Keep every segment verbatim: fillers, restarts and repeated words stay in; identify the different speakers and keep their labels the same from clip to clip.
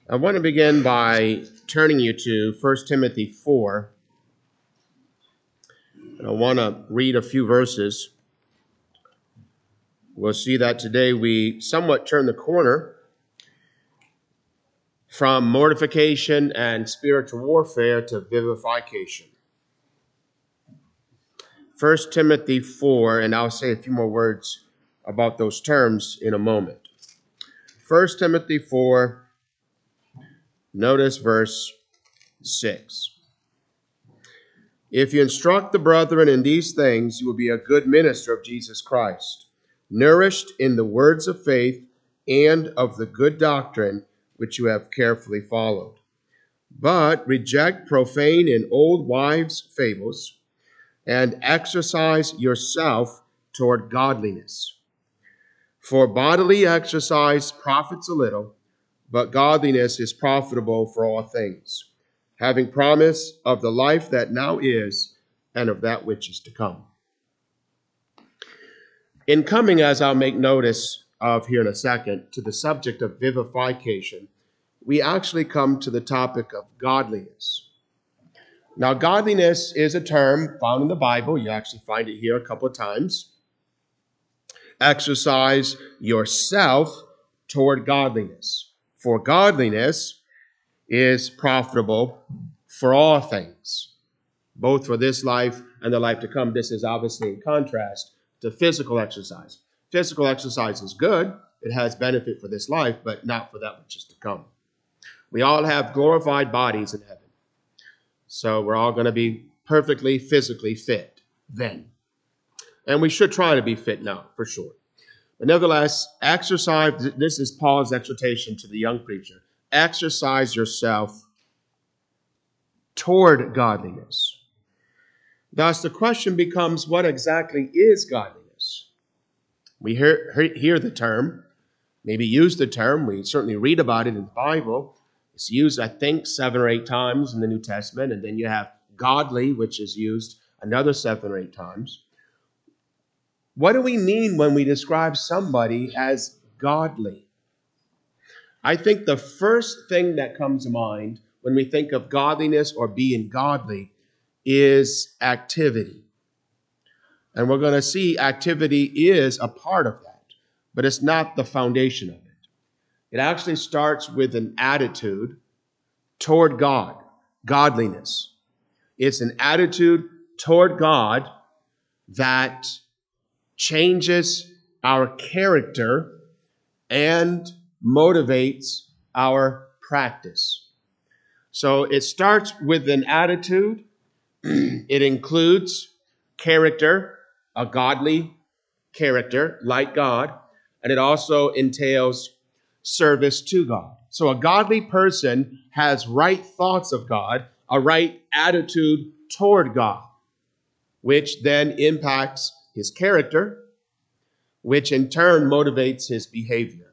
Speaker 1: I want to begin by turning you to First Timothy four. And I want to read a few verses. We'll see that today we somewhat turn the corner from mortification and spiritual warfare to vivification. First Timothy four, and I'll say a few more words about those terms in a moment. First Timothy four, notice verse six. If you instruct the brethren in these things, you will be a good minister of Jesus Christ, nourished in the words of faith and of the good doctrine which you have carefully followed. But reject profane and old wives' fables, and exercise yourself toward godliness. For bodily exercise profits a little, but godliness is profitable for all things, having promise of the life that now is and of that which is to come. In coming, as I'll make notice of here in a second, to the subject of vivification, we actually come to the topic of godliness. Now, godliness is a term found in the Bible. You actually find it here a couple of times. Exercise yourself toward godliness. For godliness is profitable for all things, both for this life and the life to come. This is obviously in contrast to physical exercise. Physical exercise is good. It has benefit for this life, but not for that which is to come. We all have glorified bodies in heaven. So we're all going to be perfectly physically fit then. And we should try to be fit now, for sure. But nevertheless, exercise, this is Paul's exhortation to the young preacher. Exercise yourself toward godliness. Thus, the question becomes, what exactly is godliness? We hear, hear the term, maybe use the term. We certainly read about it in the Bible. It's used, I think, seven or eight times in the New Testament. And then you have godly, which is used another seven or eight times. What do we mean when we describe somebody as godly? I think the first thing that comes to mind when we think of godliness or being godly is activity. And we're going to see activity is a part of that, but it's not the foundation of it. It actually starts with an attitude toward God, godliness. It's an attitude toward God that changes our character and motivates our practice. So it starts with an attitude. It includes character, a godly character like God, and it also entails service to God. So a godly person has right thoughts of God, a right attitude toward God, which then impacts his character, which in turn motivates his behavior.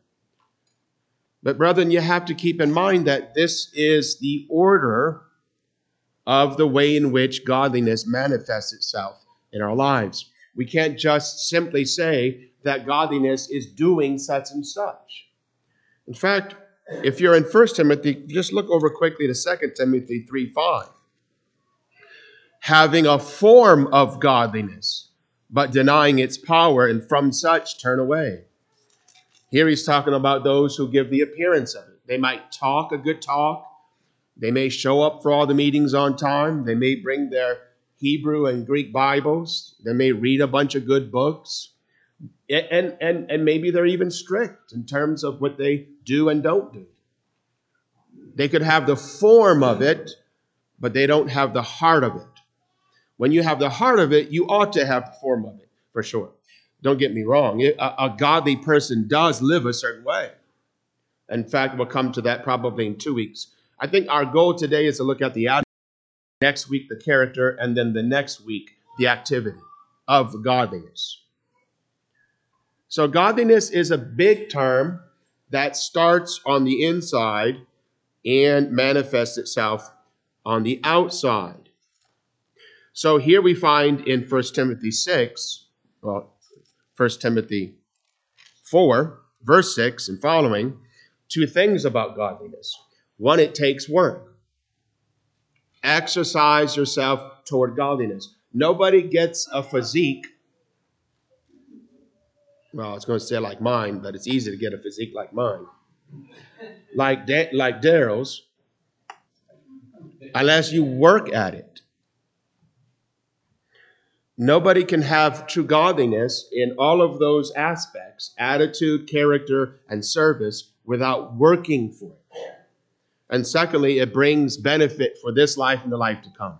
Speaker 1: But brethren, you have to keep in mind that this is the order of the way in which godliness manifests itself in our lives. We can't just simply say that godliness is doing such and such. In fact, if you're in First Timothy, just look over quickly to Second Timothy three five. Having a form of godliness, but denying its power, and from such turn away. Here he's talking about those who give the appearance of it. They might talk a good talk. They may show up for all the meetings on time. They may bring their Hebrew and Greek Bibles. They may read a bunch of good books. And, and, and maybe they're even strict in terms of what they do and don't do. They could have the form of it, but they don't have the heart of it. When you have the heart of it, you ought to have the form of it, for sure. Don't get me wrong. A, a godly person does live a certain way. In fact, we'll come to that probably in two weeks. I think our goal today is to look at the attitude, next week the character, and then the next week the activity of godliness. So godliness is a big term that starts on the inside and manifests itself on the outside. So here we find in First Timothy six, well, First Timothy four, verse six and following, two things about godliness. One, it takes work. Exercise yourself toward godliness. Nobody gets a physique. Well, I was going to say like mine, but it's easy to get a physique like mine. Like da- like Daryl's, unless you work at it. Nobody can have true godliness in all of those aspects, attitude, character, and service, without working for it. And secondly, it brings benefit for this life and the life to come.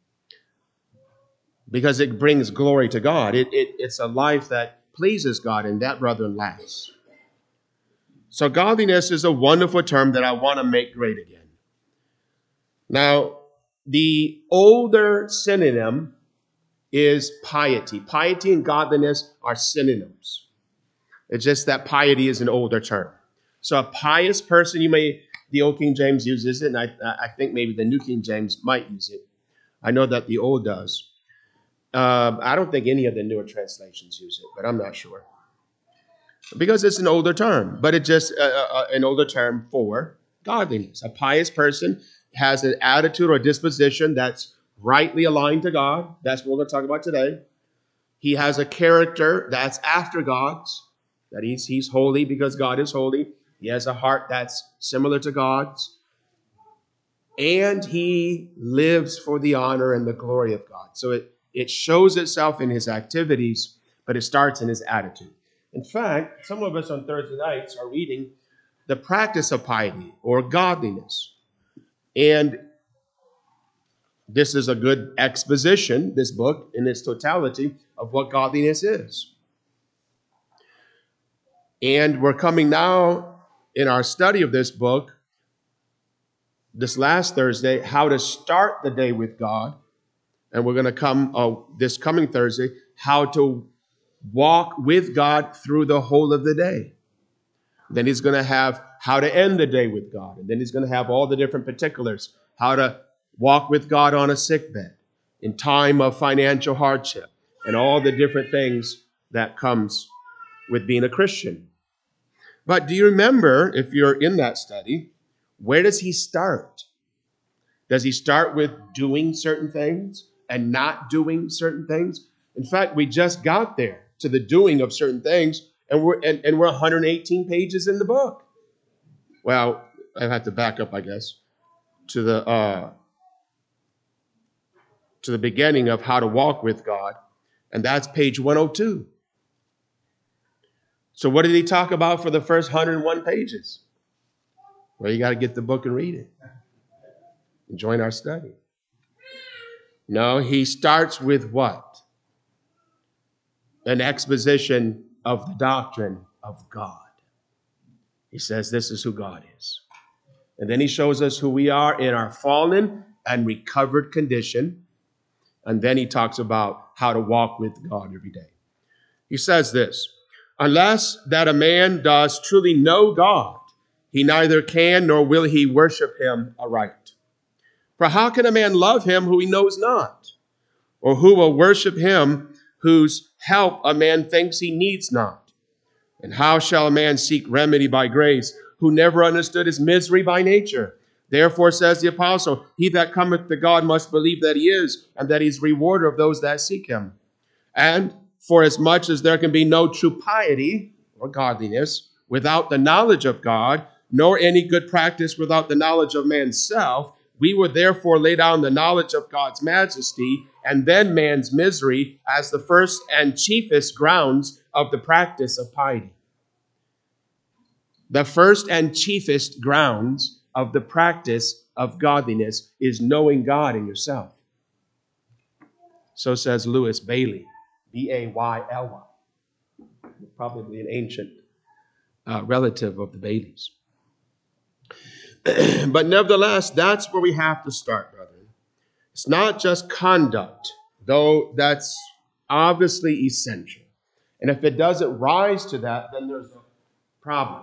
Speaker 1: Because it brings glory to God. It, it, it's a life that pleases God, and that, brethren, lasts. So godliness is a wonderful term that I want to make great again. Now, the older synonym is piety. Piety and godliness are synonyms. It's just that piety is an older term. So a pious person, you may, the Old King James uses it, and I, I think maybe the New King James might use it. I know that the Old does. Uh, I don't think any of the newer translations use it, but I'm not sure. Because it's an older term, but it's just uh, uh, an older term for godliness. A pious person has an attitude or disposition that's rightly aligned to God. That's what we're going to talk about today. He has a character that's after God's, that he's, he's holy because God is holy. He has a heart that's similar to God's. And he lives for the honor and the glory of God. So it, it shows itself in his activities, but it starts in his attitude. In fact, some of us on Thursday nights are reading the practice of piety or godliness. And this is a good exposition, this book, in its totality, of what godliness is. And we're coming now in our study of this book, this last Thursday, how to start the day with God. And we're going to come uh, this coming Thursday, how to walk with God through the whole of the day. Then he's going to have how to end the day with God. And then he's going to have all the different particulars, how to walk with God on a sickbed, in time of financial hardship, and all the different things that comes with being a Christian. But do you remember, if you're in that study, where does he start? Does he start with doing certain things and not doing certain things? In fact, we just got there to the doing of certain things, and we're and, and we're one hundred eighteen pages in the book. Well, I have to back up, I guess, to the uh, to the beginning of how to walk with God, and that's page one oh two. So what did he talk about for the first one hundred one pages? Well, you got to get the book and read it and join our study. No, he starts with what? An exposition of the doctrine of God. He says this is who God is. And then he shows us who we are in our fallen and recovered condition. And then he talks about how to walk with God every day. He says this, unless that a man does truly know God, he neither can nor will he worship him aright. For how can a man love him who he knows not? Or who will worship him whose help a man thinks he needs not? And how shall a man seek remedy by grace, who never understood his misery by nature? Therefore, says the apostle, he that cometh to God must believe that he is, and that he's rewarder of those that seek him. And for as much as there can be no true piety or godliness without the knowledge of God, nor any good practice without the knowledge of man's self, we would therefore lay down the knowledge of God's majesty and then man's misery as the first and chiefest grounds of the practice of piety. The first and chiefest grounds of the practice of godliness is knowing God in yourself. So says Louis Bailey, B A Y L Y, probably an ancient uh, relative of the Baileys. But nevertheless, that's where we have to start, brethren. It's not just conduct, though that's obviously essential. And if it doesn't rise to that, then there's a problem.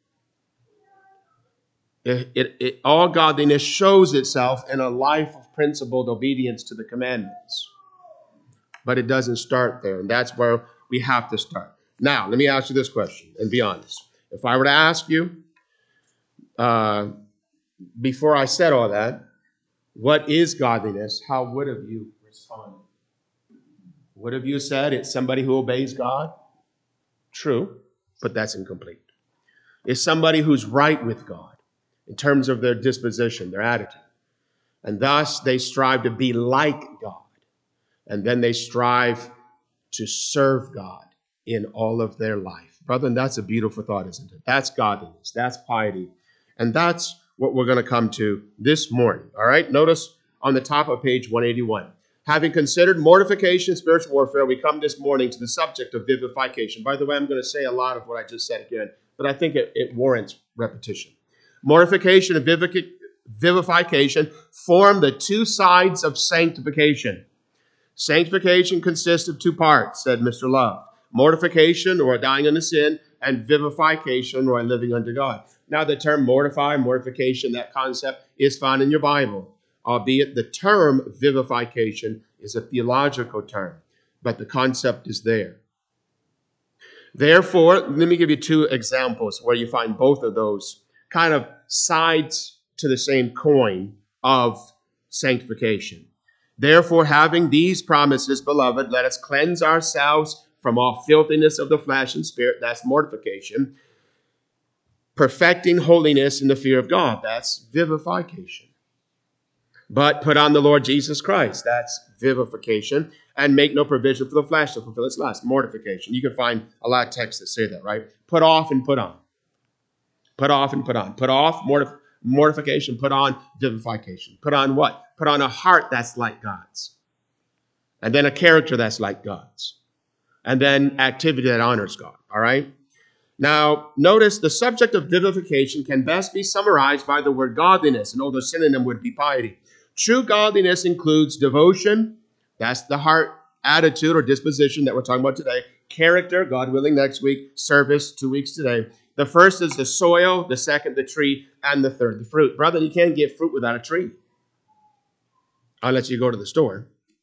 Speaker 1: It, it, it, all godliness shows itself in a life of principled obedience to the commandments. But it doesn't start there, and that's where we have to start. Now, let me ask you this question, and be honest. If I were to ask you, uh, before I said all that, what is godliness? How would have you responded? Would have you said it's somebody who obeys God? True, but that's incomplete. It's somebody who's right with God in terms of their disposition, their attitude. And thus they strive to be like God. And then they strive to serve God in all of their life. Brother, that's a beautiful thought, isn't it? That's godliness. That's piety. And that's what we're going to come to this morning. All right? Notice on the top of page one eighty-one. Having considered mortification, spiritual warfare, we come this morning to the subject of vivification. By the way, I'm going to say a lot of what I just said again, but I think it, it warrants repetition. Mortification and vivic- vivification form the two sides of sanctification. Sanctification consists of two parts, said Mister Love. Mortification, or dying unto sin, and vivification, or living unto God. Now, the term mortify, mortification, that concept is found in your Bible, albeit the term vivification is a theological term, but the concept is there. Therefore, let me give you two examples where you find both of those kind of sides to the same coin of sanctification. Therefore, having these promises, beloved, let us cleanse ourselves from all filthiness of the flesh and spirit, that's mortification, perfecting holiness in the fear of God, that's vivification. But put on the Lord Jesus Christ, that's vivification, and make no provision for the flesh to fulfill its lust, mortification. You can find a lot of texts that say that, right? Put off and put on. Put off and put on. Put off mortif- mortification, put on vivification. Put on what? Put on a heart that's like God's. And then a character that's like God's. And then activity that honors God, all right? Now, notice the subject of vivification can best be summarized by the word godliness, and although synonym would be piety. True godliness includes devotion, that's the heart attitude or disposition that we're talking about today. Character, God willing, next week. Service, two weeks today. The first is the soil, the second the tree, and the third the fruit. Brother, you can't get fruit without a tree, unless you go to the store.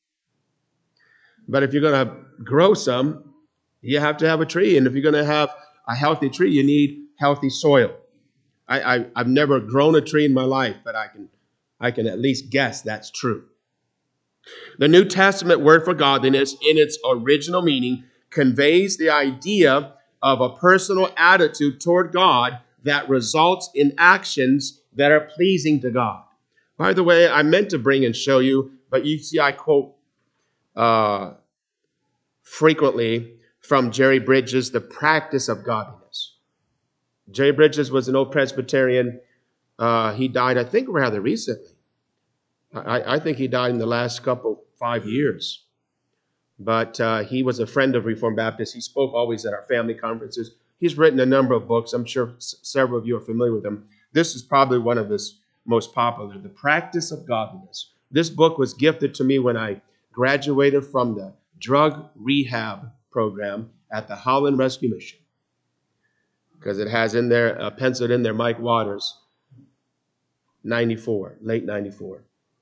Speaker 1: But if you're going to grow some, you have to have a tree. And if you're going to have a healthy tree, you need healthy soil. I, I, I've never grown a tree in my life, but I can, I can at least guess that's true. The New Testament word for godliness in its original meaning conveys the idea of a personal attitude toward God that results in actions that are pleasing to God. By the way, I meant to bring and show you, but you see I quote uh, frequently from Jerry Bridges, The Practice of Godliness. Jerry Bridges was an old Presbyterian. Uh, he died, I think, rather recently. I, I think he died in the last couple, five years. But uh, he was a friend of Reformed Baptists. He spoke always at our family conferences. He's written a number of books. I'm sure s- several of you are familiar with him. This is probably one of his most popular, The Practice of Godliness. This book was gifted to me when I graduated from the drug rehab program at the Holland Rescue Mission, because it has in there, uh, penciled in there, Mike Waters, ninety-four, late ninety-four.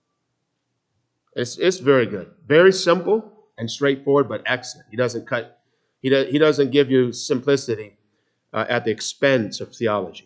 Speaker 1: It's it's very good, very simple and straightforward, but excellent. He doesn't cut, he does, he doesn't give you simplicity uh, at the expense of theology.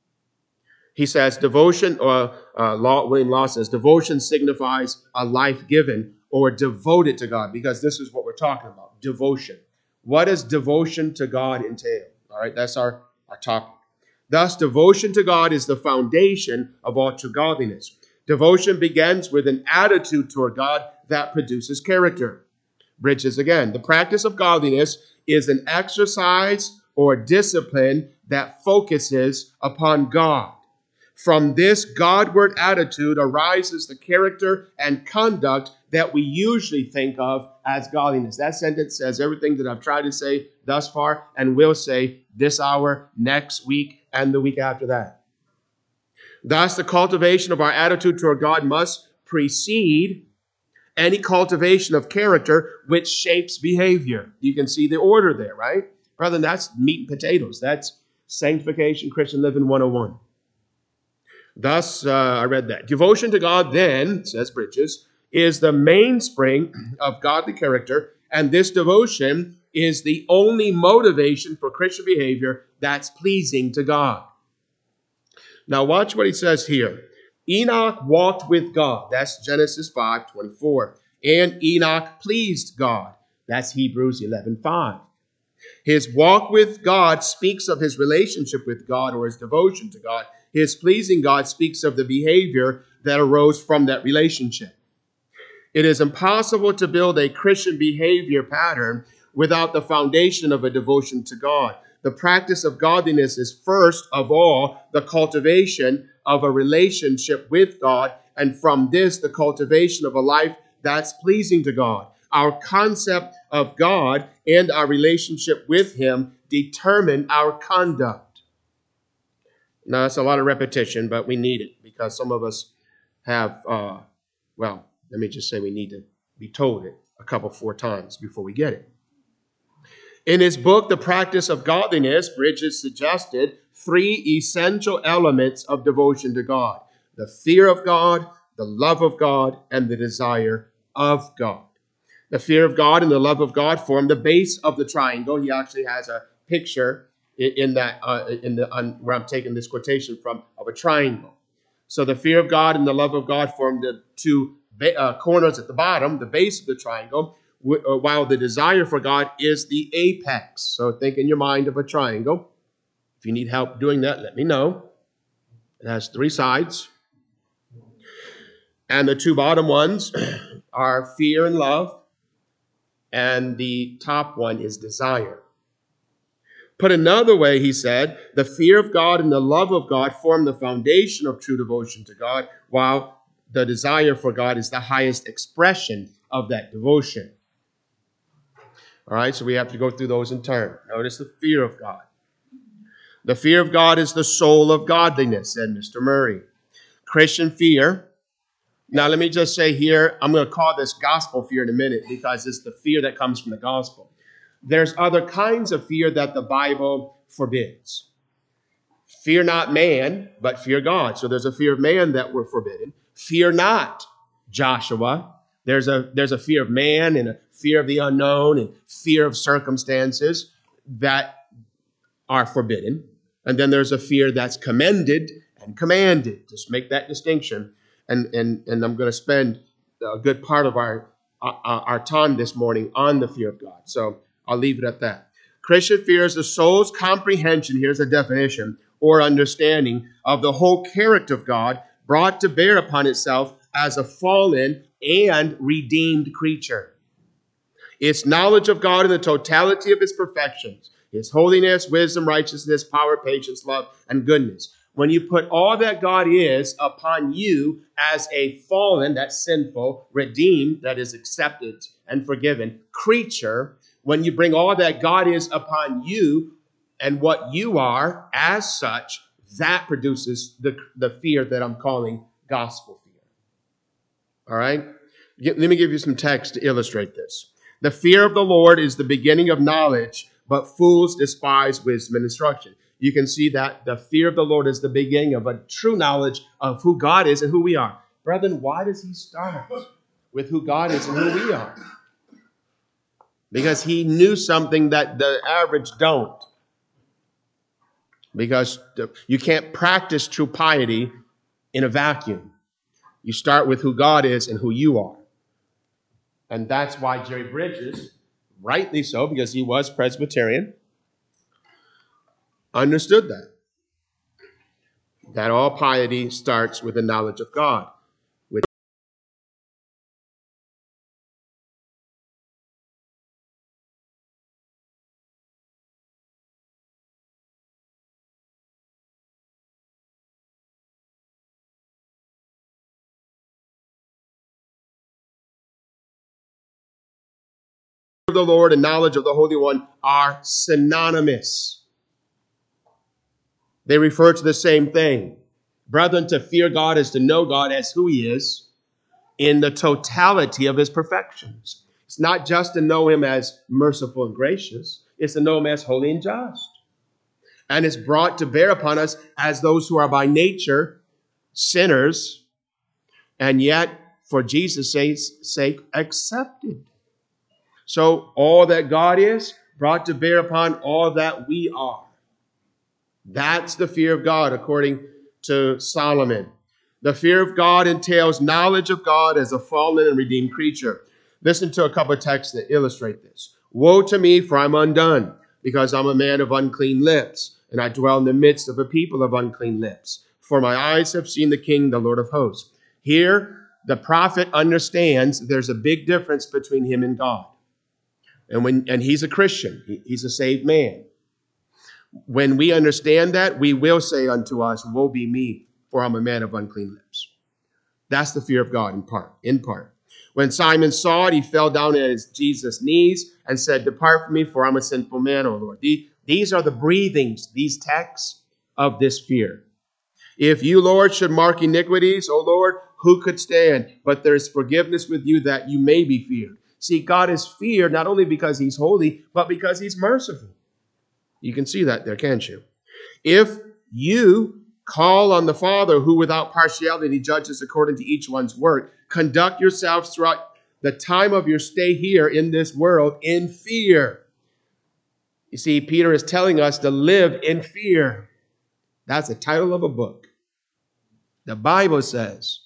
Speaker 1: He says devotion, or uh, Law, William Law says devotion signifies a life given or devoted to God, because this is what we're talking about, devotion. What does devotion to God entail? All right, that's our, our topic. Thus, devotion to God is the foundation of all true godliness. Devotion begins with an attitude toward God that produces character. Bridges again. The practice of godliness is an exercise or discipline that focuses upon God. From this Godward attitude arises the character and conduct that we usually think of as godliness. That sentence says everything that I've tried to say thus far and will say this hour, next week, and the week after that. Thus, the cultivation of our attitude toward God must precede any cultivation of character which shapes behavior. You can see the order there, right? Brother, that's meat and potatoes. That's sanctification, Christian living one oh one. Thus, uh, I read that. Devotion to God then, says Bridges, is the mainspring of godly character, and this devotion is the only motivation for Christian behavior that's pleasing to God. Now watch what he says here. Enoch walked with God. That's Genesis five twenty-four. And Enoch pleased God. That's Hebrews eleven five. His walk with God speaks of his relationship with God or his devotion to God. His pleasing God speaks of the behavior that arose from that relationship. It is impossible to build a Christian behavior pattern without the foundation of a devotion to God. The practice of godliness is first of all the cultivation of a relationship with God, and from this, the cultivation of a life that's pleasing to God. Our concept of God and our relationship with him determine our conduct. Now, that's a lot of repetition, but we need it because some of us have, uh, well, let me just say we need to be told it a couple, four times before we get it. In his book, The Practice of Godliness, Bridges suggested three essential elements of devotion to God: the fear of God, the love of God, and the desire of God. The fear of God and the love of God form the base of the triangle. He actually has a picture in, in that uh, in the on, where I'm taking this quotation from, of a triangle. So the fear of God and the love of God form the two ba- uh, corners at the bottom, the base of the triangle, w- uh, while the desire for God is the apex. So think in your mind of a triangle. If you need help doing that, let me know. It has three sides. And the two bottom ones are fear and love. And the top one is desire. Put another way, he said, the fear of God and the love of God form the foundation of true devotion to God, while the desire for God is the highest expression of that devotion. All right, so we have to go through those in turn. Notice the fear of God. The fear of God is the soul of godliness, said Mister Murray. Christian fear. Now, let me just say here, I'm going to call this gospel fear in a minute because it's the fear that comes from the gospel. There's other kinds of fear that the Bible forbids. Fear not man, but fear God. So there's a fear of man that we're forbidden. Fear not Joshua. There's a, there's a fear of man and a fear of the unknown and fear of circumstances that are forbidden. And then there's a fear that's commended and commanded. Just make that distinction. And, and, and I'm going to spend a good part of our, our, our time this morning on the fear of God. So I'll leave it at that. Christian fear is the soul's comprehension, here's a definition, or understanding of the whole character of God brought to bear upon itself as a fallen and redeemed creature. It's knowledge of God in the totality of his perfections, his holiness, wisdom, righteousness, power, patience, love, and goodness. When you put all that God is upon you as a fallen, that's sinful, redeemed, that is accepted and forgiven, creature, when you bring all that God is upon you and what you are as such, that produces the, the fear that I'm calling gospel fear. All right? Let me give you some text to illustrate this. The fear of the Lord is the beginning of knowledge, but fools despise wisdom and instruction. You can see that the fear of the Lord is the beginning of a true knowledge of who God is and who we are. Brethren, why does he start with who God is and who we are? Because he knew something that the average don't. Because you can't practice true piety in a vacuum. You start with who God is and who you are. And that's why Jerry Bridges, rightly so, because he was Presbyterian, understood that. That all piety starts with the knowledge of God. With the Lord and knowledge of the Holy One are synonymous. They refer to the same thing. Brethren, to fear God is to know God as who he is in the totality of his perfections. It's not just to know him as merciful and gracious. It's to know him as holy and just. And it's brought to bear upon us as those who are by nature sinners, and yet for Jesus' sake accepted. So all that God is brought to bear upon all that we are. That's the fear of God according to Solomon. The fear of God entails knowledge of God as a fallen and redeemed creature. Listen to a couple of texts that illustrate this. Woe to me, for I'm undone, because I'm a man of unclean lips, and I dwell in the midst of a people of unclean lips. For my eyes have seen the King, the Lord of hosts. Here, the prophet understands there's a big difference between him and God. And when and he's a Christian. He, he's a saved man. When we understand that, we will say unto us, woe be me, for I'm a man of unclean lips. That's the fear of God in part, in part. When Simon saw it, he fell down at his Jesus' knees and said, depart from me, for I'm a sinful man, O Lord. These are the breathings, these texts of this fear. If you, Lord, should mark iniquities, O Lord, who could stand? But there is forgiveness with you that you may be feared. See, God is feared not only because he's holy, but because he's merciful. You can see that there, can't you? If you call on the Father, who without partiality judges according to each one's work, conduct yourselves throughout the time of your stay here in this world in fear. You see, Peter is telling us to live in fear. That's the title of a book. The Bible says,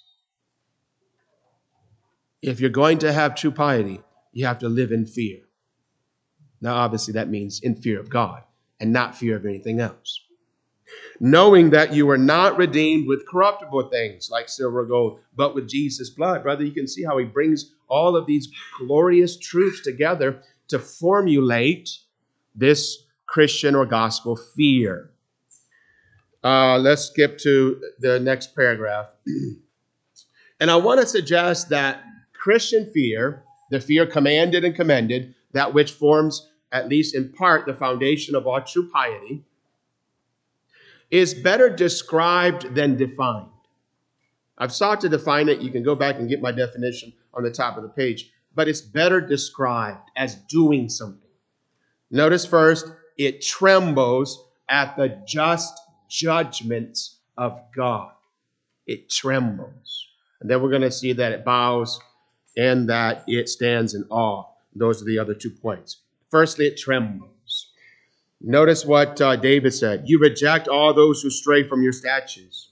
Speaker 1: if you're going to have true piety, you have to live in fear. Now, obviously, that means in fear of God and not fear of anything else. Knowing that you are not redeemed with corruptible things like silver or gold, but with Jesus' blood. Brother, you can see how he brings all of these glorious truths together to formulate this Christian or gospel fear. Uh, let's skip to the next paragraph. And I want to suggest that Christian fear, the fear commanded and commended, that which forms, at least in part, the foundation of all true piety, is better described than defined. I've sought to define it. You can go back and get my definition on the top of the page. But it's better described as doing something. Notice first, it trembles at the just judgments of God. It trembles. And then we're going to see that it bows and that it stands in awe. Those are the other two points. Firstly, it trembles. Notice what uh, David said. You reject all those who stray from your statutes,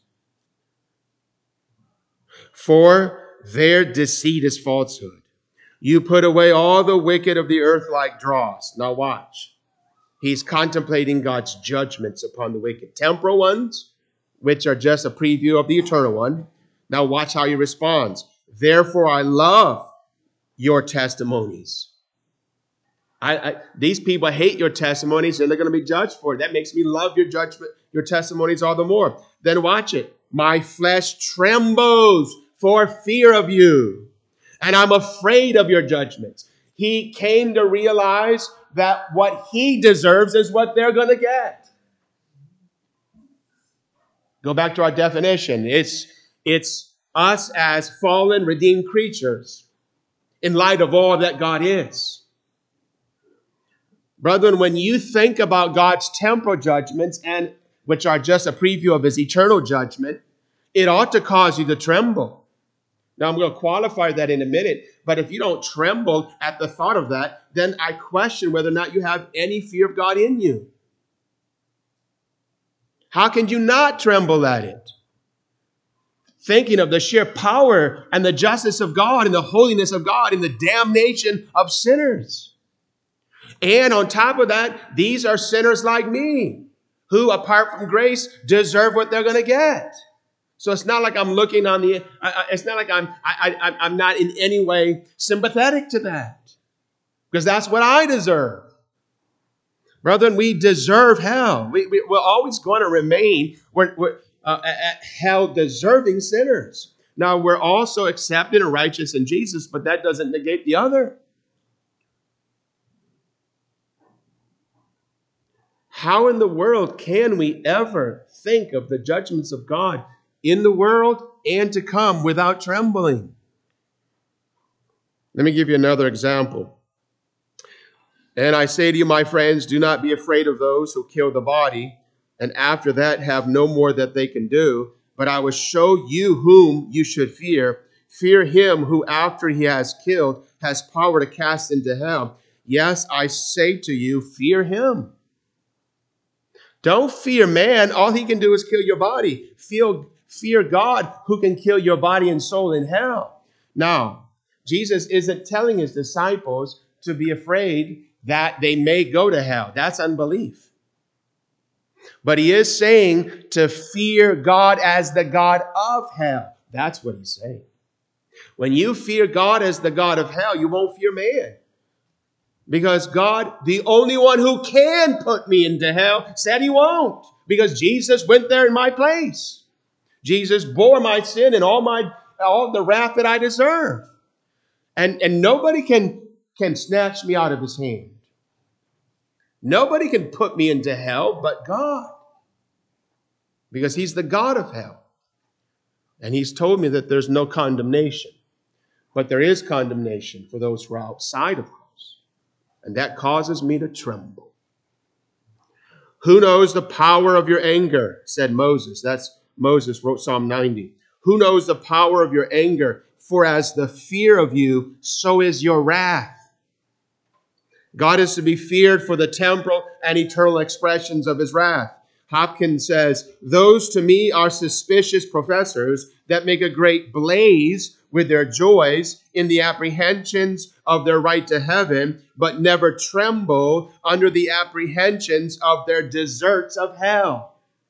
Speaker 1: for their deceit is falsehood. You put away all the wicked of the earth like dross. Now watch. He's contemplating God's judgments upon the wicked. Temporal ones, which are just a preview of the eternal one. Now watch how he responds. Therefore I love your testimonies. I, I, these people hate your testimonies and they're going to be judged for it. That makes me love your judgment, your testimonies all the more. Then watch it. My flesh trembles for fear of you, and I'm afraid of your judgments. He came to realize that what he deserves is what they're going to get. Go back to our definition. It's, it's us as fallen, redeemed creatures in light of all that God is. Brethren, when you think about God's temporal judgments, and which are just a preview of his eternal judgment, it ought to cause you to tremble. Now, I'm going to qualify that in a minute, but if you don't tremble at the thought of that, then I question whether or not you have any fear of God in you. How can you not tremble at it? Thinking of the sheer power and the justice of God and the holiness of God and the damnation of sinners. And on top of that, these are sinners like me who, apart from grace, deserve what they're going to get. So it's not like I'm looking on the, uh, it's not like I'm, I, I, I'm not in any way sympathetic to that, because that's what I deserve. Brethren, we deserve hell. We, we, we're always going to remain we're, we're, uh, at hell deserving sinners. Now, we're also accepted and righteous in Jesus, but that doesn't negate the other. How in the world can we ever think of the judgments of God in the world and to come without trembling? Let me give you another example. And I say to you, my friends, do not be afraid of those who kill the body, and after that have no more that they can do. But I will show you whom you should fear. Fear him who, after he has killed, has power to cast into hell. Yes, I say to you, fear him. Don't fear man. All he can do is kill your body. Fear, Fear God who can kill your body and soul in hell. Now, Jesus isn't telling his disciples to be afraid that they may go to hell. That's unbelief. But he is saying to fear God as the God of hell. That's what he's saying. When you fear God as the God of hell, you won't fear man. Because God, the only one who can put me into hell, said he won't. Because Jesus went there in my place. Jesus bore my sin and all my all the wrath that I deserve. And, and nobody can, can snatch me out of his hand. Nobody can put me into hell but God. Because he's the God of hell. And he's told me that there's no condemnation. But there is condemnation for those who are outside of Christ. And that causes me to tremble. Who knows the power of your anger, said Moses. That's Moses wrote Psalm ninety. Who knows the power of your anger? For as the fear of you, so is your wrath. God is to be feared for the temporal and eternal expressions of his wrath. Hopkins says, those to me are suspicious professors that make a great blaze with their joys in the apprehensions of their right to heaven, but never tremble under the apprehensions of their deserts of hell.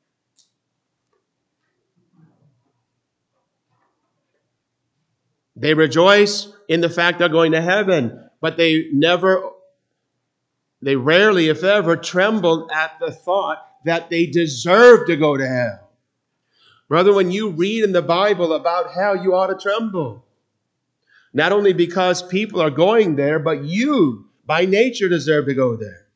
Speaker 1: They rejoice in the fact they're going to heaven, but they never, they rarely, if ever, tremble at the thought that they deserve to go to hell. Brother, when you read in the Bible about hell, you ought to tremble. Not only because people are going there, but you, by nature, deserve to go there.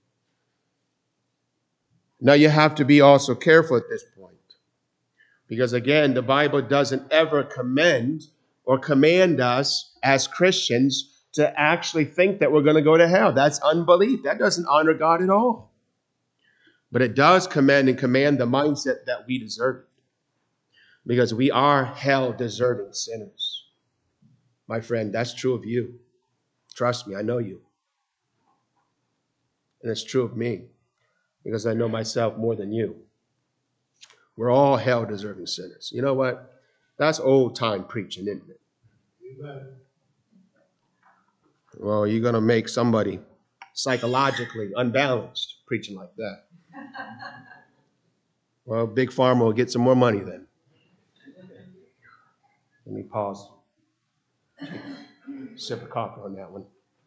Speaker 1: Now, you have to be also careful at this point. Because, again, the Bible doesn't ever commend or command us as Christians to actually think that we're going to go to hell. That's unbelief. That doesn't honor God at all. But it does commend and command the mindset that we deserve it. Because we are hell-deserving sinners. My friend, that's true of you. Trust me, I know you. And it's true of me. Because I know myself more than you. We're all hell-deserving sinners. You know what? That's old-time preaching, isn't it? Amen. Well, you're going to make somebody psychologically unbalanced preaching like that. Well, Big Pharma will get some more money then. Let me pause. Sip of coffee on that one.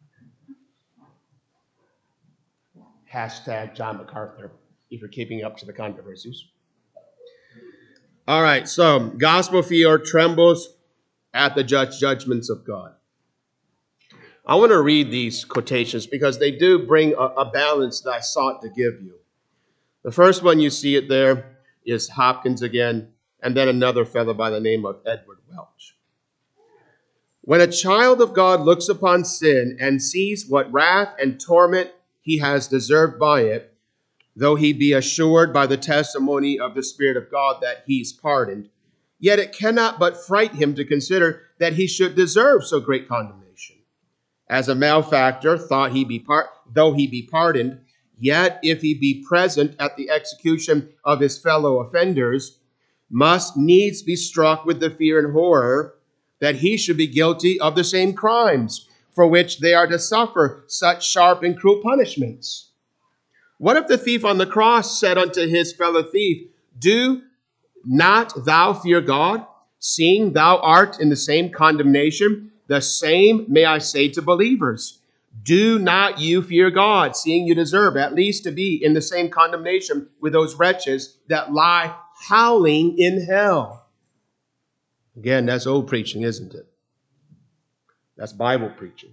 Speaker 1: Hashtag John MacArthur, if you're keeping up to the controversies. All right, so gospel fear trembles at the judge judgments of God. I want to read these quotations because they do bring a, a balance that I sought to give you. The first one, you see it there, is Hopkins again, and then another fellow by the name of Edward Welch. When a child of God looks upon sin and sees what wrath and torment he has deserved by it, though he be assured by the testimony of the Spirit of God that he's pardoned, yet it cannot but fright him to consider that he should deserve so great condemnation. As a malefactor, thought he be par- though he be pardoned, yet if he be present at the execution of his fellow offenders, must needs be struck with the fear and horror that he should be guilty of the same crimes for which they are to suffer such sharp and cruel punishments. What if the thief on the cross said unto his fellow thief, do not thou fear God, seeing thou art in the same condemnation? The same may I say to believers. Do not you fear God, seeing you deserve at least to be in the same condemnation with those wretches that lie howling in hell. Again, that's old preaching, isn't it? That's Bible preaching.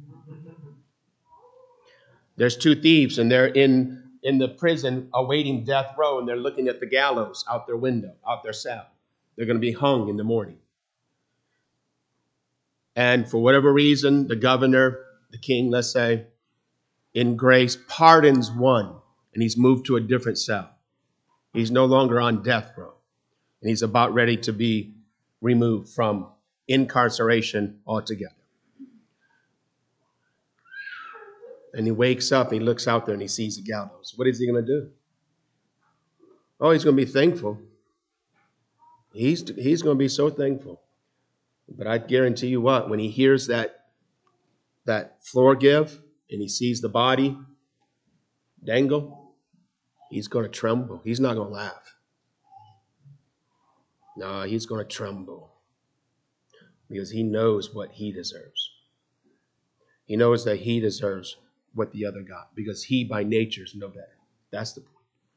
Speaker 1: There's two thieves, and they're in, in the prison awaiting death row, and they're looking at the gallows out their window, out their cell. They're going to be hung in the morning. And for whatever reason, the governor, the king, let's say, in grace, pardons one, and he's moved to a different cell. He's no longer on death row, and he's about ready to be removed from incarceration altogether. And he wakes up, and he looks out there, and he sees the gallows. What is he going to do? Oh, he's going to be thankful. He's, he's going to be so thankful. But I guarantee you what, when he hears that, that floor give and he sees the body dangle, he's going to tremble. He's not going to laugh. No, he's going to tremble because he knows what he deserves. He knows that he deserves what the other got because he by nature is no better. That's the point.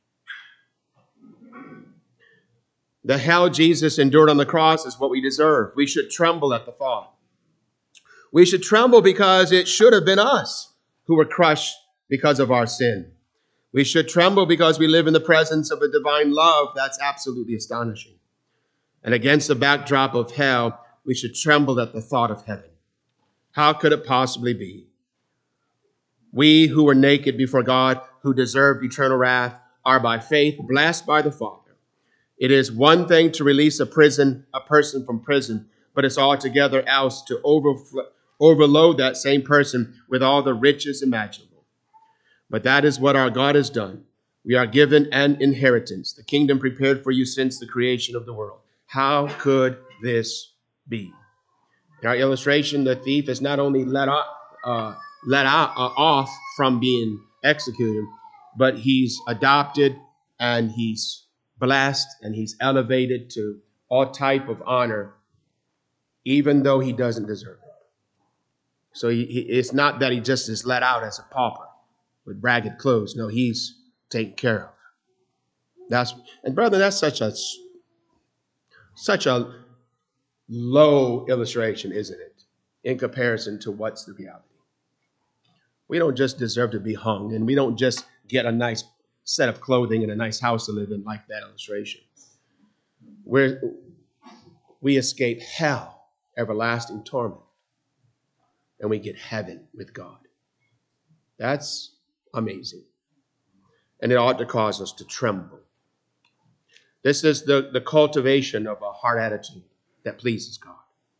Speaker 1: The hell Jesus endured on the cross is what we deserve. We should tremble at the thought. We should tremble because it should have been us who were crushed because of our sin. We should tremble because we live in the presence of a divine love that's absolutely astonishing. And against the backdrop of hell, we should tremble at the thought of heaven. How could it possibly be? We who were naked before God, who deserved eternal wrath, are by faith blessed by the Father. It is one thing to release a prison, a person from prison, but it's altogether else to overflow, overload that same person with all the riches imaginable. But that is what our God has done. We are given an inheritance, the kingdom prepared for you since the creation of the world. How could this be? In our illustration, the thief is not only let off, uh, let out, uh, off from being executed, but he's adopted and he's blessed and he's elevated to all type of honor, even though he doesn't deserve it. So he, he, it's not that he just is let out as a pauper with ragged clothes. No, he's taken care of. That's and brother, that's such a such a low illustration, isn't it? In comparison to what's the reality. We don't just deserve to be hung, and we don't just get a nice set of clothing and a nice house to live in like that illustration. We're, we escape hell, everlasting torment, and we get heaven with God. That's amazing. And it ought to cause us to tremble. This is the, the cultivation of a heart attitude that pleases God.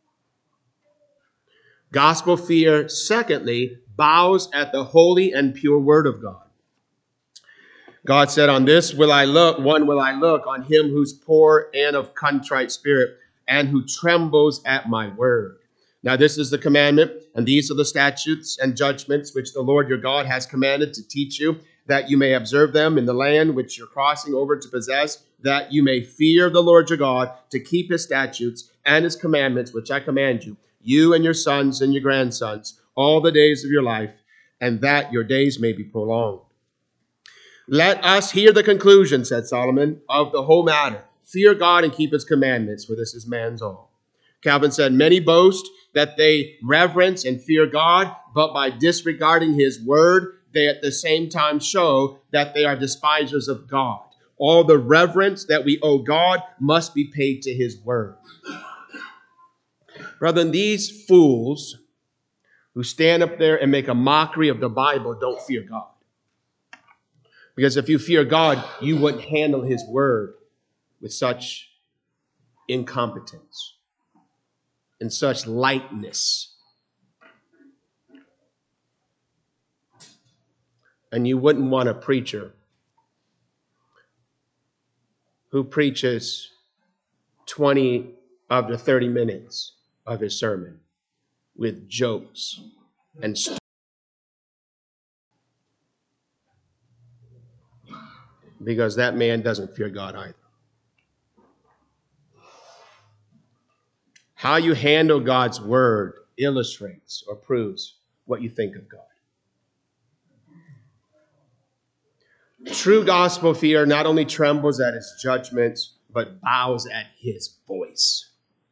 Speaker 1: Gospel fear, secondly, bows at the holy and pure word of God. God said, on this will I look, one will I look, on him who's poor and of contrite spirit, and who trembles at my word. Now this is the commandment, and these are the statutes and judgments which the Lord your God has commanded to teach you, that you may observe them in the land which you're crossing over to possess, that you may fear the Lord your God, to keep his statutes and his commandments, which I command you, you and your sons and your grandsons, all the days of your life, and that your days may be prolonged. Let us hear the conclusion, said Solomon, of the whole matter. Fear God and keep his commandments, for this is man's all. Calvin said, many boast that they reverence and fear God, but by disregarding his word, they at the same time show that they are despisers of God. All the reverence that we owe God must be paid to his word. Brethren, these fools who stand up there and make a mockery of the Bible don't fear God. Because if you fear God, you wouldn't handle his word with such incompetence and such lightness. And you wouldn't want a preacher who preaches twenty of the thirty minutes of his sermon with jokes and stories. Because that man doesn't fear God either. How you handle God's word illustrates or proves what you think of God. True gospel fear not only trembles at his judgments, but bows at his voice.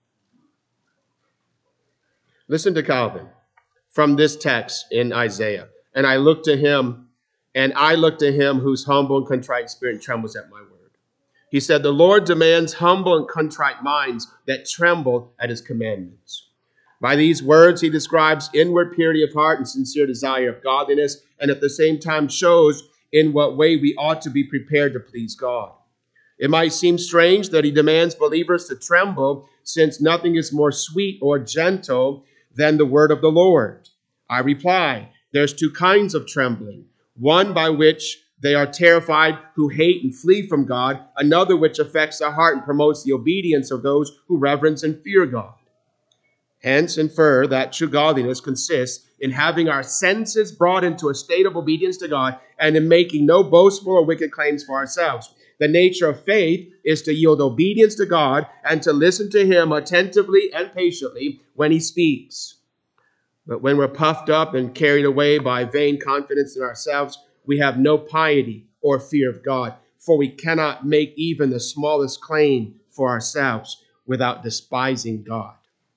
Speaker 1: Listen to Calvin from this text in Isaiah. And I look to him, and I look to him whose humble and contrite spirit trembles at my word. He said, the Lord demands humble and contrite minds that tremble at his commandments. By these words, he describes inward purity of heart and sincere desire of godliness, and at the same time shows in what way we ought to be prepared to please God. It might seem strange that he demands believers to tremble, since nothing is more sweet or gentle than the word of the Lord. I reply, there's two kinds of trembling. One by which They are terrified who hate and flee from God, another which affects the heart and promotes the obedience of those who reverence and fear God. Hence, infer that true godliness consists in having our senses brought into a state of obedience to God and in making no boastful or wicked claims for ourselves. The nature of faith is to yield obedience to God and to listen to him attentively and patiently when he speaks. But when we're puffed up and carried away by vain confidence in ourselves, we have no piety or fear of God, for we cannot make even the smallest claim for ourselves without despising God.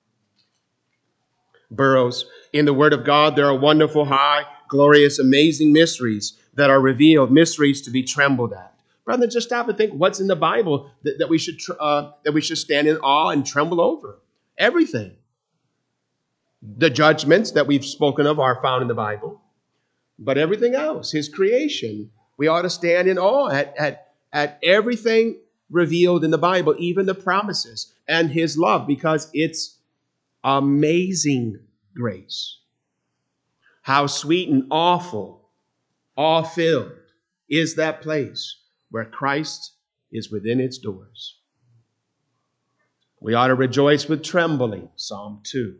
Speaker 1: Burroughs, in the Word of God, there are wonderful, high, glorious, amazing mysteries that are revealed, mysteries to be trembled at. Brother, just stop and think what's in the Bible that, that we should uh, that we should stand in awe and tremble over. Everything. The judgments that we've spoken of are found in the Bible, but everything else, his creation, we ought to stand in awe at, at, at everything revealed in the Bible, even the promises and his love, because it's amazing grace. How sweet and awful, awe-filled is that place where Christ is within its doors. We ought to rejoice with trembling, Psalm two.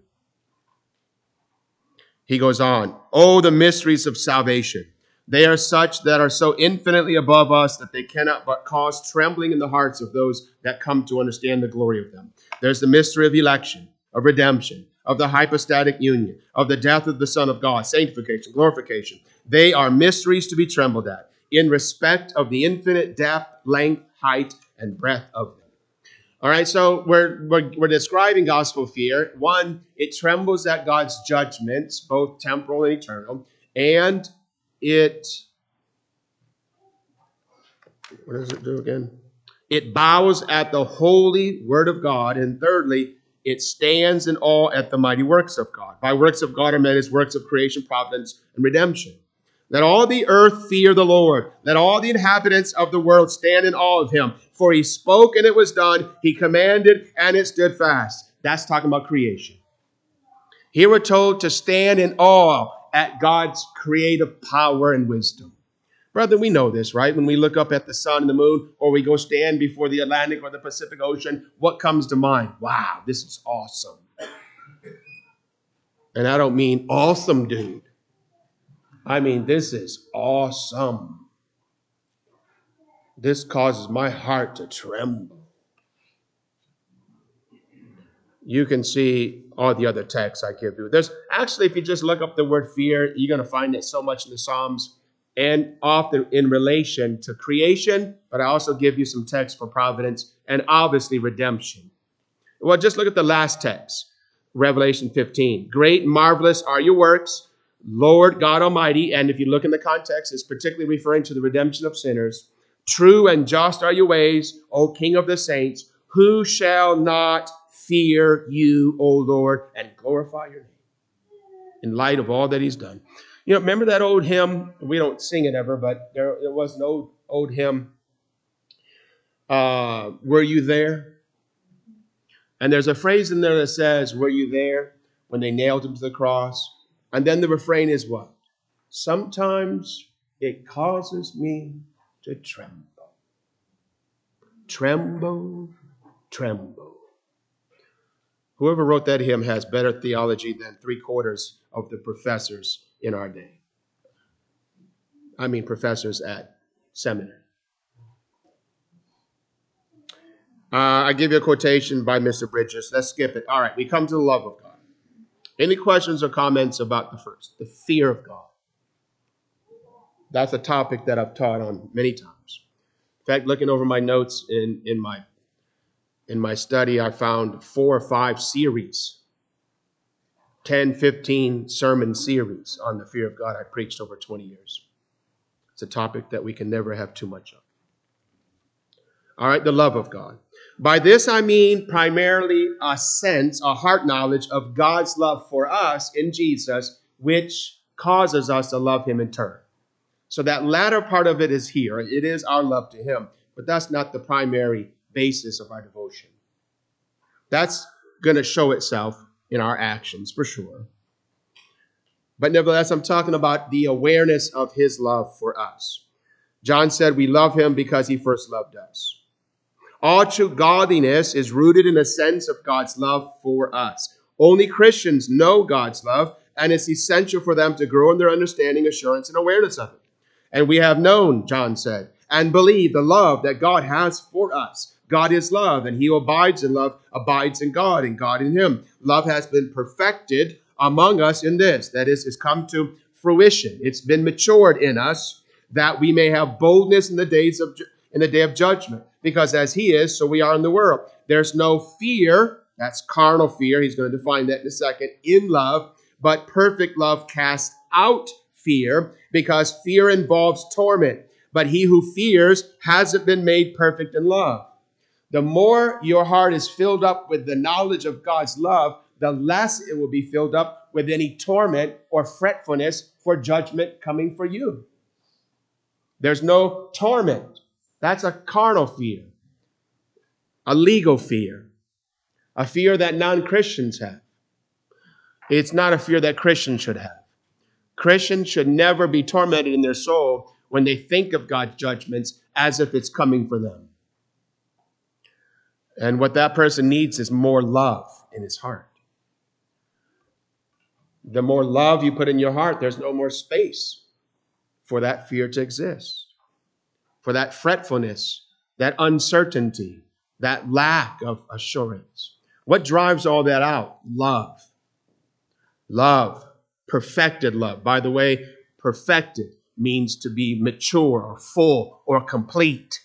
Speaker 1: He goes on, oh, the mysteries of salvation. They are such that are so infinitely above us that they cannot but cause trembling in the hearts of those that come to understand the glory of them. There's the mystery of election, of redemption, of the hypostatic union, of the death of the Son of God, sanctification, glorification. They are mysteries to be trembled at in respect of the infinite depth, length, height, and breadth of them. All right, so we're, we're, we're describing gospel fear. One, it trembles at God's judgments, both temporal and eternal. And it, what does it do again? It bows at the holy word of God. And thirdly, it stands in awe at the mighty works of God. By works of God are meant his works of creation, providence, and redemption. Let all the earth fear the Lord. Let all the inhabitants of the world stand in awe of him. For he spoke and it was done. He commanded and it stood fast. That's talking about creation. Here we're told to stand in awe at God's creative power and wisdom. Brother, we know this, right? When we look up at the sun and the moon, or we go stand before the Atlantic or the Pacific Ocean, what comes to mind? Wow, this is awesome. And I don't mean awesome, dude. I mean, this is awesome. This causes my heart to tremble. You can see all the other texts I give you. There's actually, if you just look up the word fear, you're going to find it so much in the Psalms and often in relation to creation, but I also give you some text for providence and obviously redemption. Well, just look at the last text, Revelation fifteen. Great and marvelous are your works, Lord God Almighty. And if you look in the context, it's particularly referring to the redemption of sinners. True and just are your ways, O King of the saints. Who shall not fear you, O Lord, and glorify your name in light of all that he's done? You know, remember that old hymn? We don't sing it ever, but there, there was an old, old hymn. Uh, were you there? And there's a phrase in there that says, were you there when they nailed him to the cross? And then the refrain is what? Sometimes it causes me to tremble. Tremble, tremble. Whoever wrote that hymn has better theology than three quarters of the professors in our day. I mean, professors at seminary. Uh, I give you a quotation by Mister Bridges. Let's skip it. All right, we come to the love of God. Any questions or comments about the first? The fear of God. That's a topic that I've taught on many times. In fact, looking over my notes in, in my in my study, I found four or five series, ten, fifteen sermon series on the fear of God I preached over twenty years. It's a topic that we can never have too much of. All right, the love of God. By this I mean primarily a sense, a heart knowledge of God's love for us in Jesus, which causes us to love him in turn. So that latter part of it is here. It is our love to him, but that's not the primary basis of our devotion. That's going to show itself in our actions for sure. But nevertheless, I'm talking about the awareness of his love for us. John said we love him because he first loved us. All true godliness is rooted in a sense of God's love for us. Only Christians know God's love, and it's essential for them to grow in their understanding, assurance, and awareness of it. And we have known, John said, and believe the love that God has for us. God is love, and he who abides in love abides in God, and God in him. Love has been perfected among us in this, that is, has come to fruition. It's been matured in us, that we may have boldness in the days of in the day of judgment. Because as he is, so we are in the world. There's no fear, that's carnal fear, he's going to define that in a second, in love, but perfect love casts out fear, because fear involves torment. But he who fears hasn't been made perfect in love. The more your heart is filled up with the knowledge of God's love, the less it will be filled up with any torment or fretfulness for judgment coming for you. There's no torment. That's a carnal fear, a legal fear, a fear that non-Christians have. It's not a fear that Christians should have. Christians should never be tormented in their soul when they think of God's judgments as if it's coming for them. And what that person needs is more love in his heart. The more love you put in your heart, there's no more space for that fear to exist, for that fretfulness, that uncertainty, that lack of assurance. What drives all that out? Love. Love. Perfected love. By the way, perfected means to be mature or full or complete.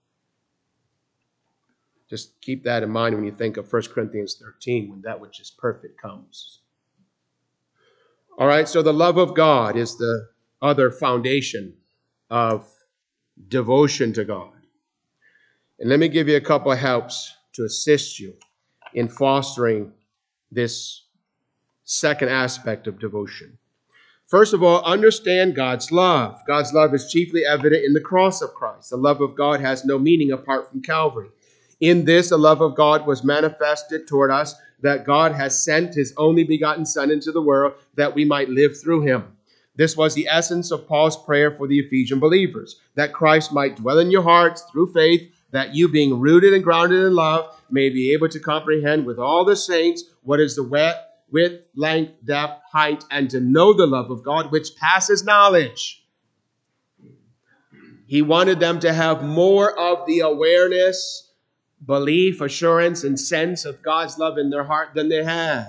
Speaker 1: Just keep that in mind when you think of First Corinthians thirteen, when that which is perfect comes. All right, so the love of God is the other foundation of devotion to God. And let me give you a couple of helps to assist you in fostering this second aspect of devotion. First of all, understand God's love. God's love is chiefly evident in the cross of Christ. The love of God has no meaning apart from Calvary. In this, the love of God was manifested toward us, that God has sent his only begotten Son into the world that we might live through him. This was the essence of Paul's prayer for the Ephesian believers, that Christ might dwell in your hearts through faith, that you, being rooted and grounded in love, may be able to comprehend with all the saints what is the width, length, depth, height, and to know the love of God, which passes knowledge. He wanted them to have more of the awareness, belief, assurance, and sense of God's love in their heart than they had.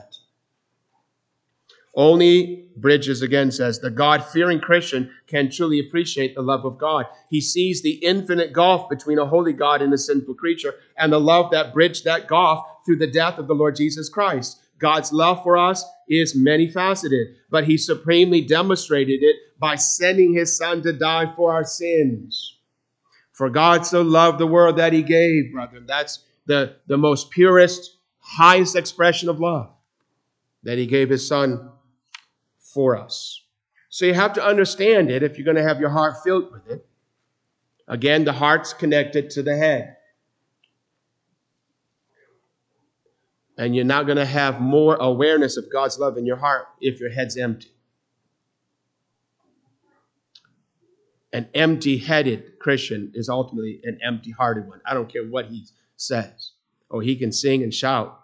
Speaker 1: Only, Bridges again says, the God-fearing Christian can truly appreciate the love of God. He sees the infinite gulf between a holy God and a sinful creature, and the love that bridged that gulf through the death of the Lord Jesus Christ. God's love for us is many-faceted, but he supremely demonstrated it by sending his Son to die for our sins. For God so loved the world that he gave, brethren. That's the, the most purest, highest expression of love, that he gave his Son for us. So you have to understand it if you're going to have your heart filled with it. Again, the heart's connected to the head. And you're not going to have more awareness of God's love in your heart if your head's empty. An empty-headed Christian is ultimately an empty-hearted one. I don't care what he says. Oh, he can sing and shout.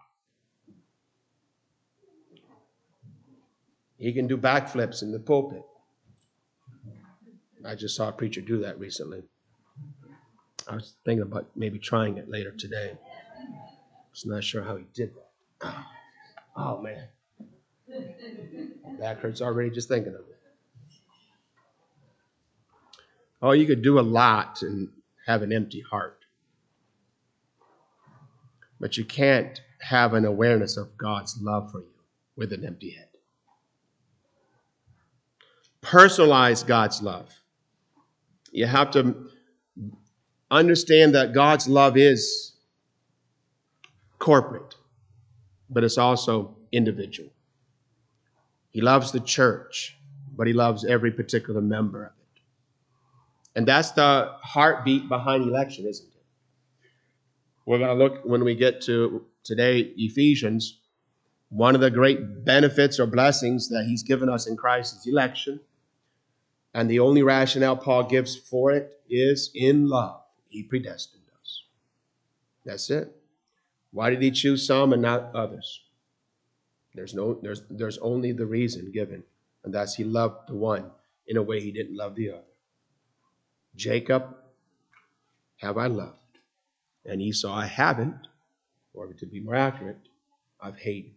Speaker 1: He can do backflips in the pulpit. I just saw a preacher do that recently. I was thinking about maybe trying it later today. I was not sure how he did that. Oh, man. Back hurts already just thinking of it. Oh, you could do a lot and have an empty heart. But you can't have an awareness of God's love for you with an empty head. Personalize God's love. You have to understand that God's love is corporate, but it's also individual. He loves the church, but he loves every particular member of it. And that's the heartbeat behind election, isn't it? We're going to look, when we get to today, Ephesians, one of the great benefits or blessings that he's given us in Christ is election. And the only rationale Paul gives for it is in love. He predestined us. That's it. Why did he choose some and not others? There's no, there's, there's only the reason given, and that's he loved the one in a way he didn't love the other. Jacob have I loved, and Esau I haven't, or to be more accurate, I've hated.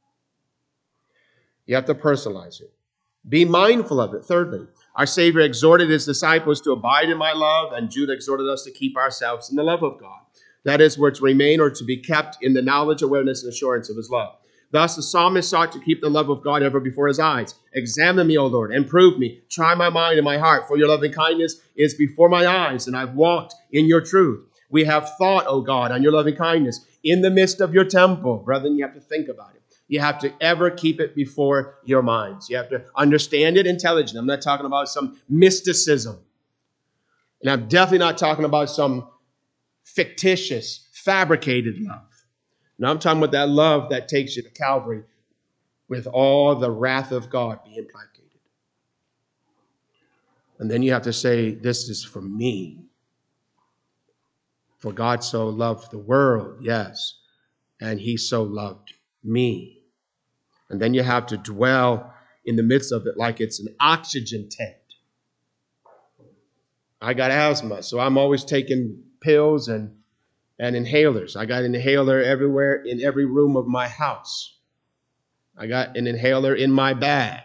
Speaker 1: You have to personalize it. Be mindful of it. Thirdly, our Savior exhorted his disciples to abide in my love, and Jude exhorted us to keep ourselves in the love of God. That is, we're to remain or to be kept in the knowledge, awareness, and assurance of his love. Thus, the psalmist sought to keep the love of God ever before his eyes. Examine me, O Lord, and prove me. Try my mind and my heart, for your loving kindness is before my eyes, and I've walked in your truth. We have thought, O God, on your loving kindness in the midst of your temple. Brethren, you have to think about it. You have to ever keep it before your minds. You have to understand it intelligently. I'm not talking about some mysticism. And I'm definitely not talking about some fictitious, fabricated love. Now I'm talking about that love that takes you to Calvary with all the wrath of God being placated. And then you have to say, this is for me. For God so loved the world, yes, and he so loved me. And then you have to dwell in the midst of it like it's an oxygen tent. I got asthma, so I'm always taking pills and, and inhalers. I got an inhaler everywhere in every room of my house. I got an inhaler in my bag.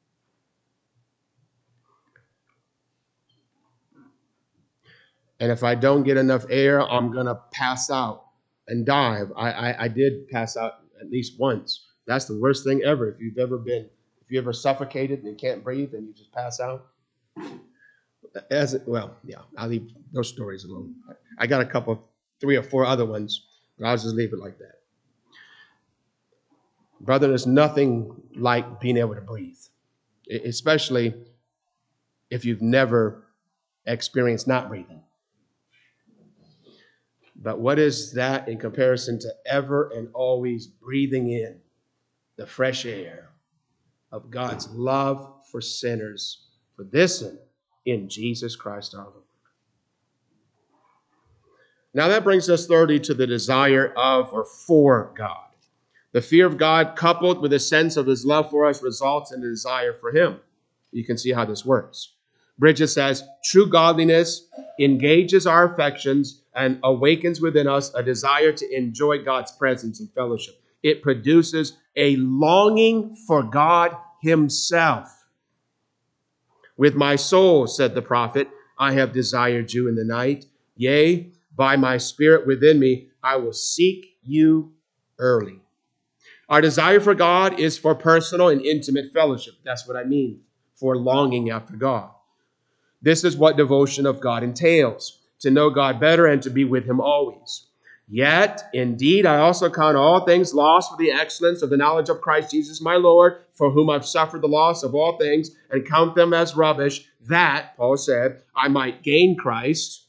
Speaker 1: And if I don't get enough air, I'm going to pass out and die. I, I, I did pass out at least once. That's the worst thing ever. If you've ever been, if you ever suffocated and you can't breathe and you just pass out. As it, well, yeah, I'll leave those stories alone. I got a couple, three or four other ones, but I'll just leave it like that. Brother, there's nothing like being able to breathe, especially if you've never experienced not breathing. But what is that in comparison to ever and always breathing in the fresh air of God's love for sinners, for this sin in Jesus Christ our Lord? Now that brings us thirdly to the desire of or for God. The fear of God coupled with a sense of his love for us results in a desire for him. You can see how this works. Bridges says, true godliness engages our affections and awakens within us a desire to enjoy God's presence and fellowship. It produces a longing for God himself. With my soul, said the prophet, I have desired you in the night. Yea, by my spirit within me, I will seek you early. Our desire for God is for personal and intimate fellowship. That's what I mean for longing after God. This is what devotion of God entails, to know God better and to be with him always. Yet, indeed, I also count all things lost for the excellence of the knowledge of Christ Jesus my Lord, for whom I've suffered the loss of all things, and count them as rubbish, that, Paul said, I might gain Christ,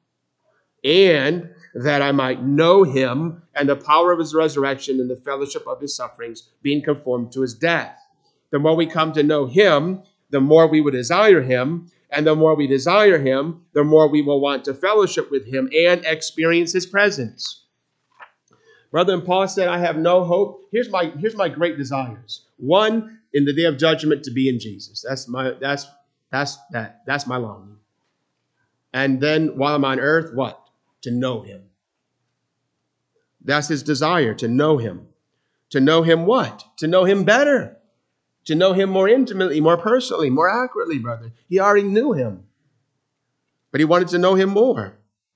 Speaker 1: and that I might know him and the power of his resurrection and the fellowship of his sufferings, being conformed to his death. The more we come to know him, the more we will desire him, and the more we desire him, the more we will want to fellowship with him and experience his presence. Brother, and Paul said, I have no hope. Here's my, here's my great desires. One, in the day of judgment, to be in Jesus. That's my, that's, that's, that, that's my longing. And then while I'm on earth, what? To know him. That's his desire, to know him. To know him what? To know him better. To know him more intimately, more personally, more accurately, brother. He already knew him. But he wanted to know him more.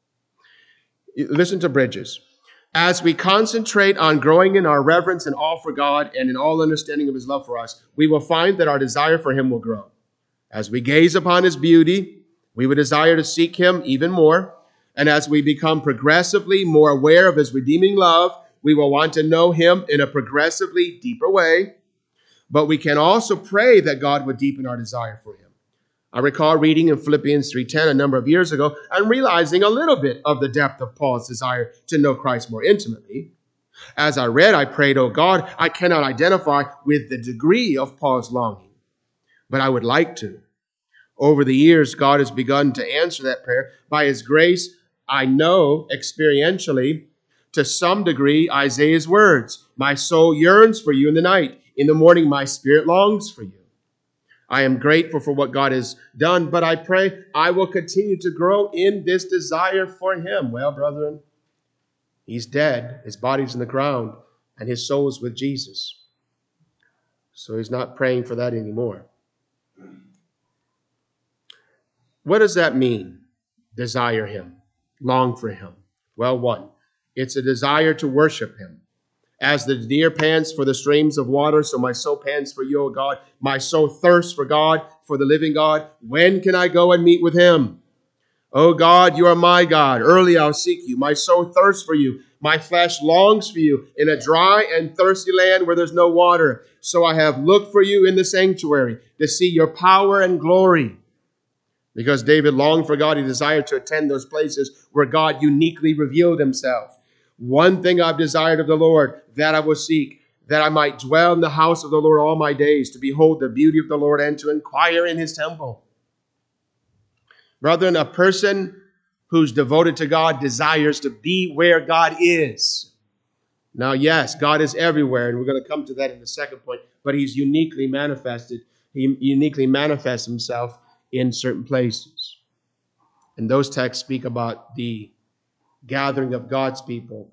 Speaker 1: Listen to Bridges. As we concentrate on growing in our reverence and awe for God and in all understanding of his love for us, we will find that our desire for him will grow. As we gaze upon his beauty, we will desire to seek him even more. And as we become progressively more aware of his redeeming love, we will want to know him in a progressively deeper way. But we can also pray that God would deepen our desire for him. I recall reading in Philippians three ten a number of years ago and realizing a little bit of the depth of Paul's desire to know Christ more intimately. As I read, I prayed, oh God, I cannot identify with the degree of Paul's longing, but I would like to. Over the years, God has begun to answer that prayer. By his grace, I know experientially, to some degree, Isaiah's words. My soul yearns for you in the night. In the morning, my spirit longs for you. I am grateful for what God has done, but I pray I will continue to grow in this desire for him. Well, brethren, he's dead. His body's in the ground, and his soul is with Jesus. So he's not praying for that anymore. What does that mean? Desire him, long for him. Well, one, it's a desire to worship him. As the deer pants for the streams of water, so my soul pants for you, O God. My soul thirsts for God, for the living God. When can I go and meet with him? O God, you are my God. Early I'll seek you. My soul thirsts for you. My flesh longs for you in a dry and thirsty land where there's no water. So I have looked for you in the sanctuary to see your power and glory. Because David longed for God, he desired to attend those places where God uniquely revealed himself. One thing I've desired of the Lord, that I will seek, that I might dwell in the house of the Lord all my days, to behold the beauty of the Lord and to inquire in his temple. Brethren, a person who's devoted to God desires to be where God is. Now, yes, God is everywhere, and we're going to come to that in the second point, but he's uniquely manifested. He uniquely manifests himself in certain places. And those texts speak about the gathering of God's people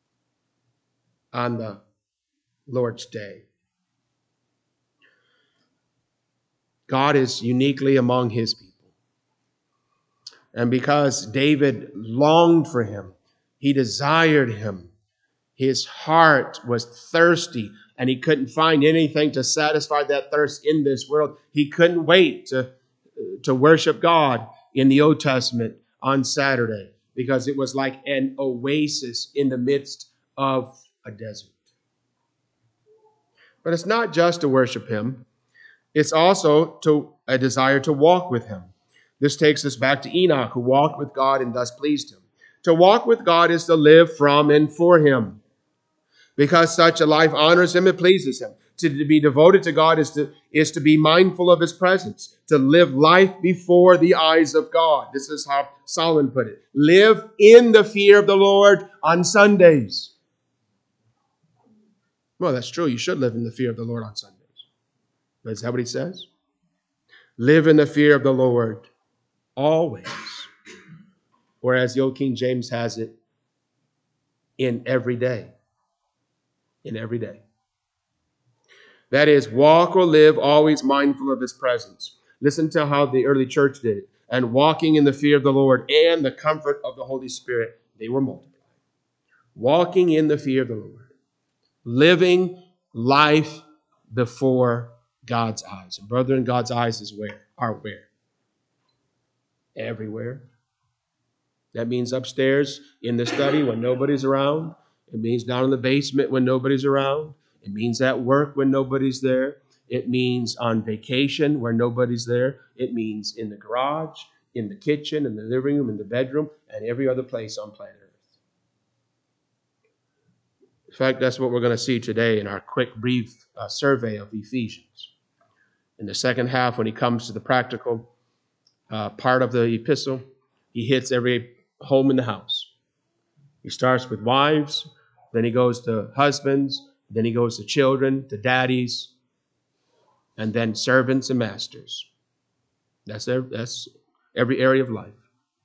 Speaker 1: on the Lord's day. God is uniquely among his people. And because David longed for him, he desired him, his heart was thirsty, and he couldn't find anything to satisfy that thirst in this world. He couldn't wait to, to worship God in the Old Testament on Saturday, because it was like an oasis in the midst of a desert. But it's not just to worship him. It's also to a desire to walk with him. This takes us back to Enoch, who walked with God and thus pleased him. To walk with God is to live from and for him. Because such a life honors him and pleases him. To be devoted to God is to, is to be mindful of his presence. To live life before the eyes of God. This is how Solomon put it. Live in the fear of the Lord on Sundays. Well, that's true. You should live in the fear of the Lord on Sundays. But is that what he says? Live in the fear of the Lord always. Or as the old King James has it, in every day. In every day. That is, walk or live always mindful of his presence. Listen to how the early church did it. And walking in the fear of the Lord and the comfort of the Holy Spirit, they were multiplied. Walking in the fear of the Lord. Living life before God's eyes. And brethren, God's eyes is where? Are where? Everywhere. That means upstairs in the study when nobody's around. It means down in the basement when nobody's around. It means at work when nobody's there. It means on vacation where nobody's there. It means in the garage, in the kitchen, in the living room, in the bedroom, and every other place on planet Earth. In fact, that's what we're going to see today in our quick, brief uh, survey of Ephesians. In the second half, when he comes to the practical uh, part of the epistle, he hits every home in the house. He starts with wives, then he goes to husbands, then he goes to children, to daddies, and then servants and masters. That's every, that's every area of life.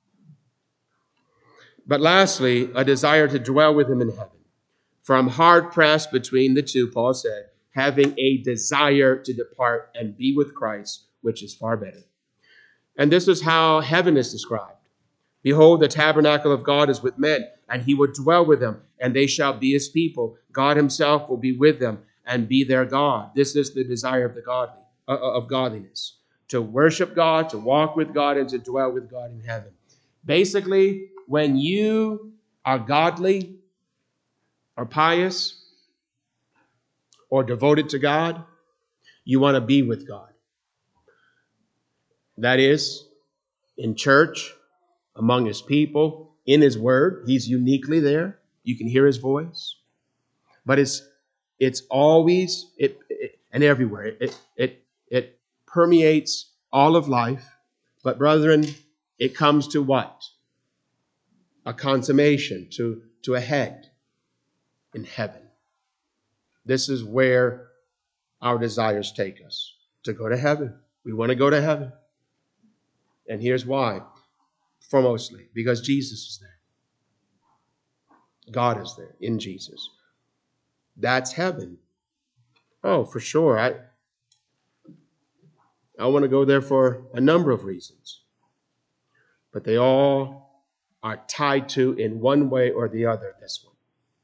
Speaker 1: But lastly, a desire to dwell with him in heaven. From hard pressed between the two, Paul said, having a desire to depart and be with Christ, which is far better. And this is how heaven is described. Behold, the tabernacle of God is with men, and he will dwell with them, and they shall be his people. God himself will be with them and be their God. This is the desire of the godly, uh, of godliness. To worship God, to walk with God, and to dwell with God in heaven. Basically, when you are godly or pious or devoted to God, you want to be with God. That is, in church, among his people, in his word. He's uniquely there. You can hear his voice. But it's it's always it, it and everywhere. It, it it permeates all of life. But brethren, it comes to what? A consummation, to, to a head in heaven. This is where our desires take us, to go to heaven. We want to go to heaven. And here's why. Foremostly, because Jesus is there. God is there in Jesus. That's heaven. Oh, for sure. I, I want to go there for a number of reasons. But they all are tied to, in one way or the other, this one.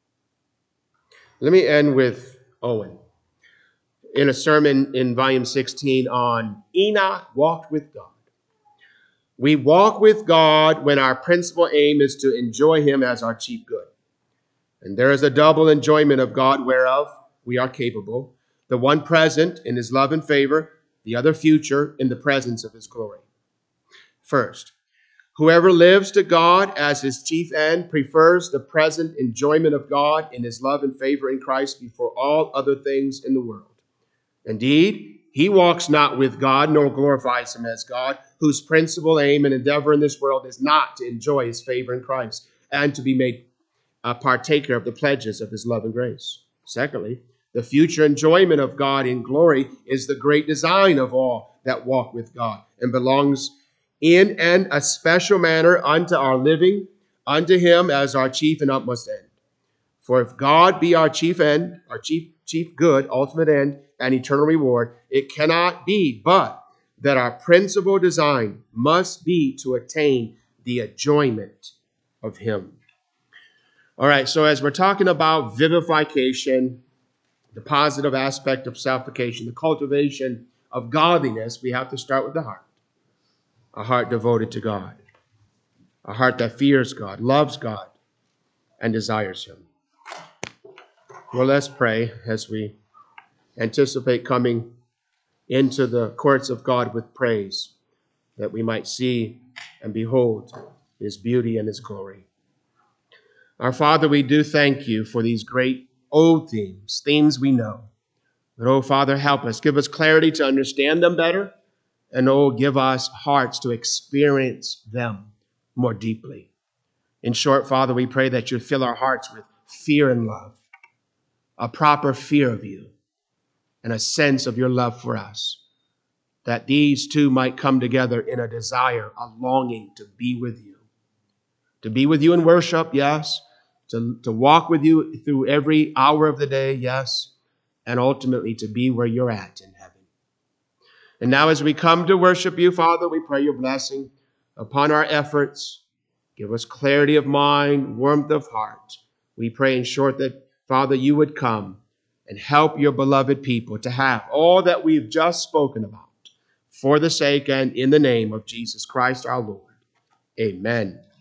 Speaker 1: Let me end with Owen. In a sermon in volume sixteen on Enoch walked with God. We walk with God when our principal aim is to enjoy him as our chief good. And there is a double enjoyment of God whereof we are capable. The one present in his love and favor, the other future in the presence of his glory. First, whoever lives to God as his chief end prefers the present enjoyment of God in his love and favor in Christ before all other things in the world. Indeed, he walks not with God, nor glorifies him as God, whose principal aim and endeavor in this world is not to enjoy his favor in Christ and to be made a partaker of the pledges of his love and grace. Secondly, the future enjoyment of God in glory is the great design of all that walk with God and belongs in and a special manner unto our living, unto him as our chief and utmost end. For if God be our chief end, our chief, chief good, ultimate end, and eternal reward, it cannot be but that our principal design must be to attain the enjoyment of him. All right, so as we're talking about vivification, the positive aspect of sanctification, the cultivation of godliness, we have to start with the heart. A heart devoted to God. A heart that fears God, loves God, and desires him. Well, let's pray as we anticipate coming into the courts of God with praise, that we might see and behold his beauty and his glory. Our Father, we do thank you for these great old themes, themes we know. But, oh, Father, help us. Give us clarity to understand them better. And, oh, give us hearts to experience them more deeply. In short, Father, we pray that you fill our hearts with fear and love, a proper fear of you, and a sense of your love for us, that these two might come together in a desire, a longing to be with you. To be with you in worship, yes. To, to walk with you through every hour of the day, yes. And ultimately to be where you're at in heaven. And now as we come to worship you, Father, we pray your blessing upon our efforts. Give us clarity of mind, warmth of heart. We pray in short that, Father, you would come and help your beloved people to have all that we've just spoken about for the sake and in the name of Jesus Christ our Lord. Amen.